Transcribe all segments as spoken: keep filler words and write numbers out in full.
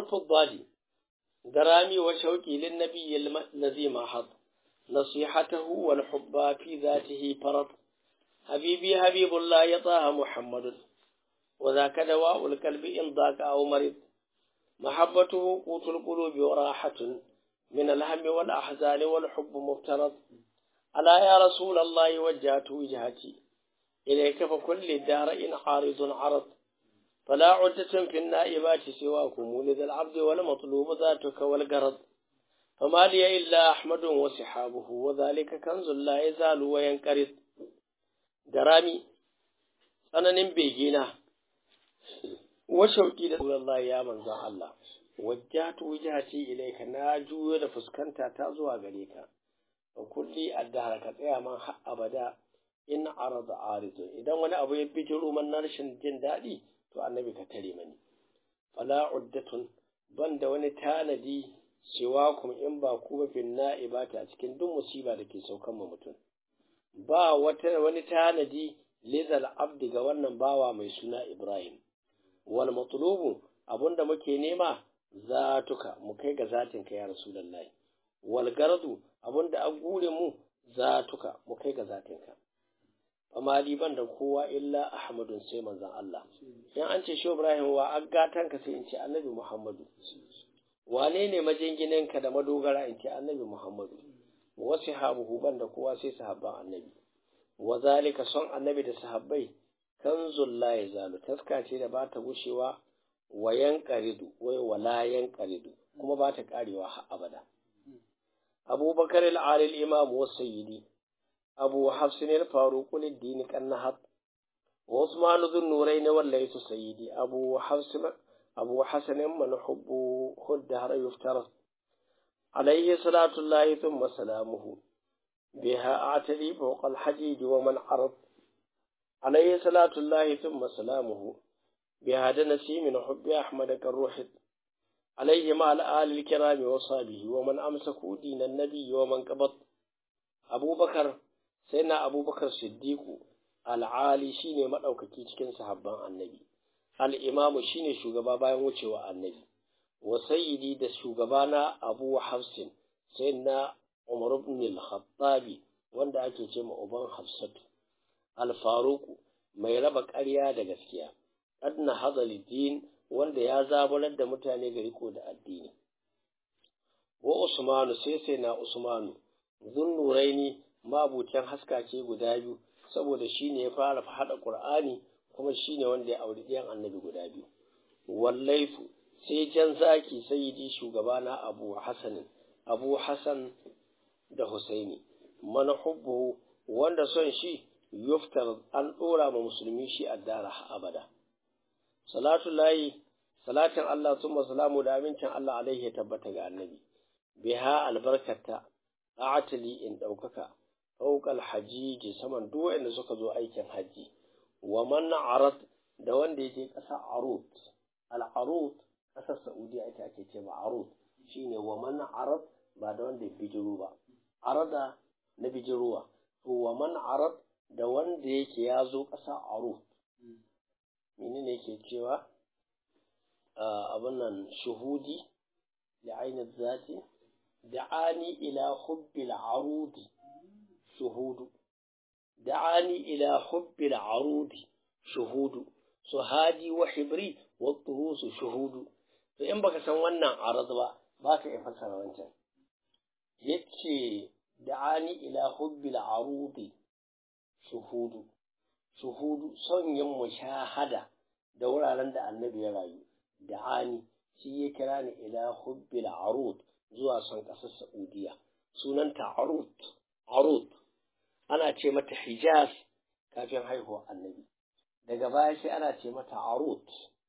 حرف الضاد درامي وشوقي للنبي الذي محض نصيحته والحب في ذاته فرض حبيبي حبيب الله يطه محمد وذاك دواء القلب إن ضاق أو مرض محبته قوت القلوب وراحة من الهم والأحزان والحب مفترض ألا يا رسول الله وجهت وجهتي إليك فكل الدهر إن عارض عرض فلا عدة في النائبات سواكم لذا العبد والمطلوب ذاتك والقرض فما لي إلا أحمد وصحابه وذلك كنز لا يزال وينقرض درامي أنا نبيجينا وشوكي رسول الله يا من ذا الله وجهت وجهتي إليك ناجو لفسكنتا تازوا غريك وكل الدهر كتيا من حق أبدا إن عرض عارض إذا وانا أبو يبجروا من نرشن جندادي to annabi ka tare mani fala uddatun banda wani tanadi cewa kuma in ba ku ba fin na'ibata a cikin duk musiba da ke saukan mu mutum ba wata wani tanadi lizal abdi ga wannan bawa mai suna Ibrahim wal matlubu abunda muke nema zatuka mu kai ga zatin ka ya rasulullahi wal garadu abunda an gure mu zatuka mu kai ga zatin ka amma ban da kowa illa Ahmadun sai manzon Allah in an ce shi Ibrahim wa aggatan ka sai in ce Annabi Muhammadu wane ne majinginin ka da madogara in ce Annabi Muhammadu wa sahabuhu ban da kowa sai sahabban Annabi wa zalika son Annabi da sahabbai kanzul la yazalu taska ce da ba ta gushewa wayan qaridu wai wala yan qaridu kuma ba ta karewa har abada Abubakar al-Ali al-Imam wa sayyidi أبو حفص الفاروق للدين كالنهض وعثمان ذو النورين والليث سيدي أبو حفص أبو حسن من حبه الدهر يفترض عليه صلاة الله ثم سلامه بها أعتلي فوق الحجيج ومن عرض عليه صلاة الله ثم سلامه بها دنسي من حب أحمد كالروح عليه مع الآل الكرام وصابه ومن أمسكوا دين النبي ومن قبض أبو بكر sai na abubakar siddiqu al'ali shine madaukaki cikin sahabban annabi al'imamu shine shugaba bayan wucewa annabi wa sayyidi da shugabana abu hafsin sai na umar ibn al-khattabi wanda ake ce ma uban hafsatu al-faruq mai raba ƙarya da gaskiya adna hadal din wanda ya zaburar da mutane ga riko da addini wa usmanu sai sai na usmanu zunnuraini mabucin haskace guda biyu saboda shine ya fara hada Qur'ani kuma shine wanda ya auri ɗiyan annabi guda biyu wallaifu sai jan zaki sayyidi shugabana Abu Hasan Abu Hasan da Husaini man hubbu wanda son shi yuftar an dora ma musulmi shi addara abada salatu lahi salatin Allah thumma salamu da amincin Allah alaihi ya tabbata ga annabi biha albarkata a'tali in daukaka fawqal hajiji saman duk wanda suka zo aikin haji wa man arad da wanda yake kasa arut al arut kasar saudiya ita ake cewa arut shine wa man arad ba da wanda bijiru ba arada na bijiruwa to wa man arad da wanda yake yazo kasa arut menene yake cewa abun nan shuhudi li aini zati da'ani ila hubbil arudi shuhudu da'ani ila hubbil arudi shuhudu suhadi wa hibri wa tuhus shuhudu to in baka san wannan arad ba baka iya fasara wancan yace da'ani ila hubbil arudi shuhudu shuhudu son yin mushahada da wuraren da annabi ya rayu da'ani shi ya kira ni ila hubbil arud zuwa son kasar Saudiya sunanta arud arud ana ce mata Hijaz kafin haihuwar annabi daga baya sai ana ce mata arud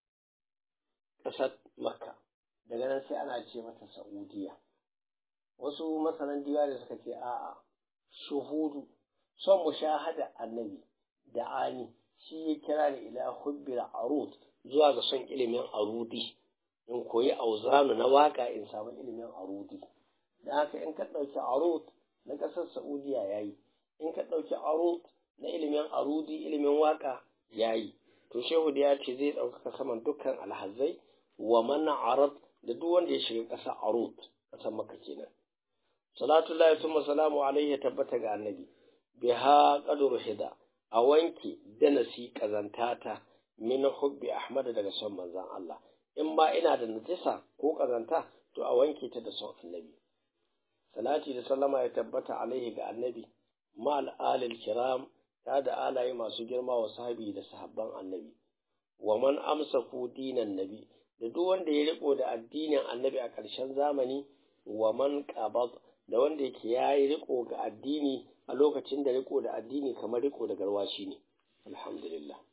kasar Makka daga nan sai ana ce mata Saudiya wasu masanan diwani suka ce a'a shuhudu son mushahada annabi da'ani shi ya kira ni ila hubbil arud zuwa ga son ilimin arudi in koyi auzanu na waka in samu ilimin arudi dan haka in ka dauki arud na kasar Saudiya yayi in ka dauki arud na ilimin arudi ilimin waka yayi to shehu da ya ce zai dauka saman dukkan alhazai wa man arad da duk wanda ya shiga ƙasa Arut ƙasar Makka kenan salatullahi thumma salamu alaihi tabbata ga annabi biha qadru hida a wanke da nasi kazantata min hubbi ahmad daga son manzon Allah in ma ina da najisa ko kazanta to a wanke ta da son annabi salati da sallama ya tabbata alaihi ga annabi ma al kiram ta da alaye masu girma wa sahabi da sahabban annabi wa man amsaku dinan nabi da duk wanda ya riko da addinin annabi a ƙarshen zamani wa man qabad da wanda yake yayi riko ga addini a lokacin da riko da addini kamar riko da garwashi ne alhamdulillah